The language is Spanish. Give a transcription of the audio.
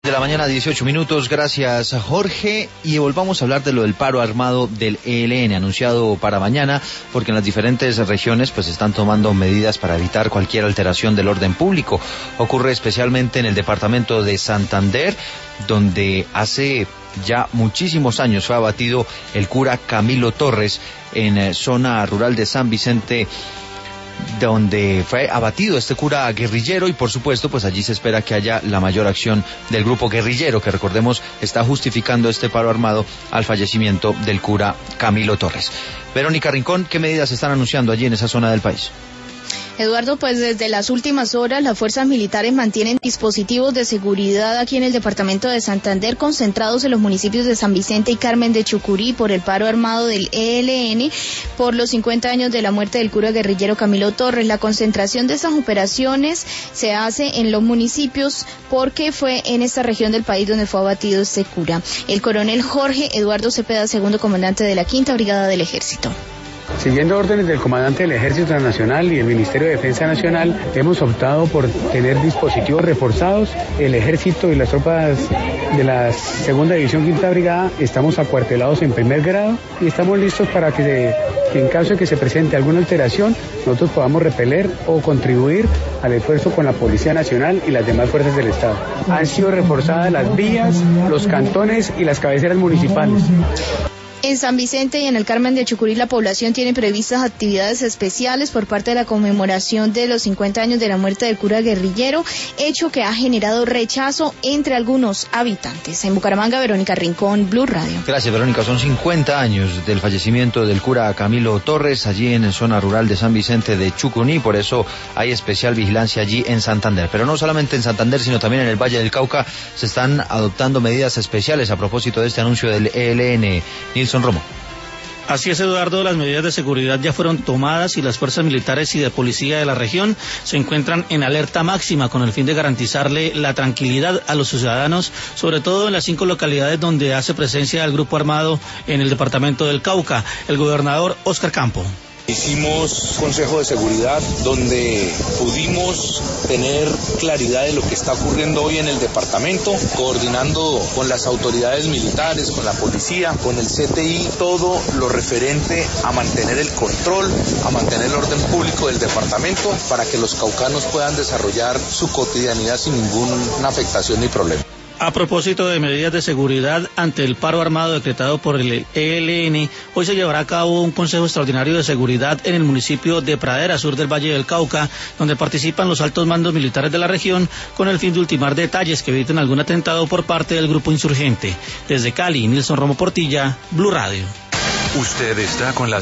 De la mañana, 18 minutos, gracias Jorge, y volvamos a hablar de lo del paro armado del ELN, anunciado para mañana, porque en las diferentes regiones pues están tomando medidas para evitar cualquier alteración del orden público. Ocurre especialmente en el departamento de Santander, donde hace ya muchísimos años fue abatido el cura Camilo Torres en zona rural de San Vicente, donde fue abatido este cura guerrillero, y por supuesto pues allí se espera que haya la mayor acción del grupo guerrillero, que recordemos está justificando este paro armado al fallecimiento del cura Camilo Torres. Verónica Rincón, ¿qué medidas se están anunciando allí en esa zona del país? Eduardo, pues desde las últimas horas las fuerzas militares mantienen dispositivos de seguridad aquí en el departamento de Santander, concentrados en los municipios de San Vicente y Carmen de Chucurí, por el paro armado del ELN por los 50 años de la muerte del cura guerrillero Camilo Torres. La concentración de esas operaciones se hace en los municipios porque fue en esta región del país donde fue abatido este cura. El coronel Jorge Eduardo Cepeda, segundo comandante de la 5ª Brigada del Ejército. Siguiendo órdenes del comandante del Ejército Nacional y el Ministerio de Defensa Nacional, hemos optado por tener dispositivos reforzados. El Ejército y las tropas de la 2ª División 5ª Brigada estamos acuartelados en primer grado y estamos listos para que en caso de que se presente alguna alteración, nosotros podamos repeler o contribuir al esfuerzo con la Policía Nacional y las demás fuerzas del Estado. Han sido reforzadas las vías, los cantones y las cabeceras municipales. En San Vicente y en el Carmen de Chucurí la población tiene previstas actividades especiales por parte de la conmemoración de los 50 años de la muerte del cura guerrillero, hecho que ha generado rechazo entre algunos habitantes. En Bucaramanga, Verónica Rincón, Blue Radio. Gracias, Verónica. Son 50 años del fallecimiento del cura Camilo Torres allí en zona rural de San Vicente de Chucurí, por eso hay especial vigilancia allí en Santander. Pero no solamente en Santander, sino también en el Valle del Cauca se están adoptando medidas especiales a propósito de este anuncio del ELN. Nilson Romo. Así es, Eduardo, las medidas de seguridad ya fueron tomadas y las fuerzas militares y de policía de la región se encuentran en alerta máxima con el fin de garantizarle la tranquilidad a los ciudadanos, sobre todo en las 5 localidades donde hace presencia el grupo armado en el departamento del Cauca. El gobernador Óscar Campo. Hicimos consejo de seguridad donde pudimos tener claridad de lo que está ocurriendo hoy en el departamento, coordinando con las autoridades militares, con la policía, con el CTI, todo lo referente a mantener el control, a mantener el orden público del departamento para que los caucanos puedan desarrollar su cotidianidad sin ninguna afectación ni problema. A propósito de medidas de seguridad ante el paro armado decretado por el ELN, hoy se llevará a cabo un consejo extraordinario de seguridad en el municipio de Pradera, sur del Valle del Cauca, donde participan los altos mandos militares de la región con el fin de ultimar detalles que eviten algún atentado por parte del grupo insurgente. Desde Cali, Nilson Romo Portilla, Blue Radio. Usted está con las